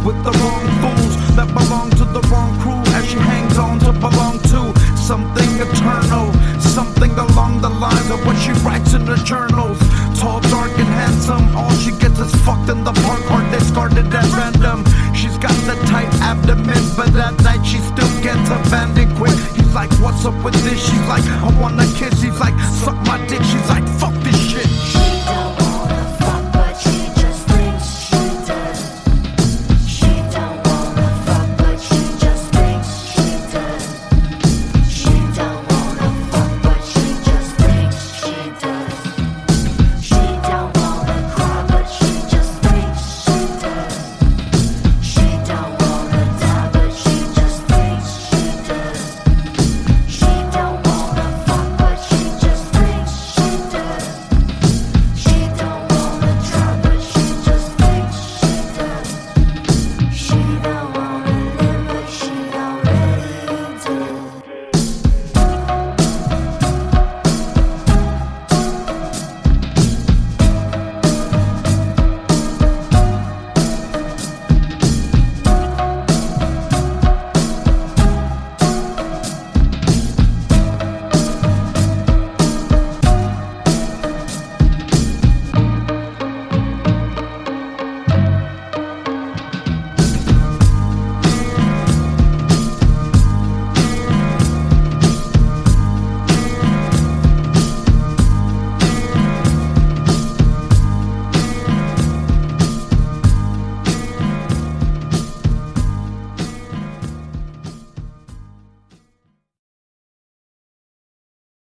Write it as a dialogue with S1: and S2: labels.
S1: with the wrong fools that belong to the wrong crew, as she hangs on to belong to something eternal, something along the lines of what she writes in the journals. Tall, dark, and handsome, all she gets is fucked in the park, heart discarded at random. She's got the tight abdomen, but at night she still gets abandoned quick. He's like, what's up with this? She's like, I wanna kiss. He's like, suck my dick. She's like,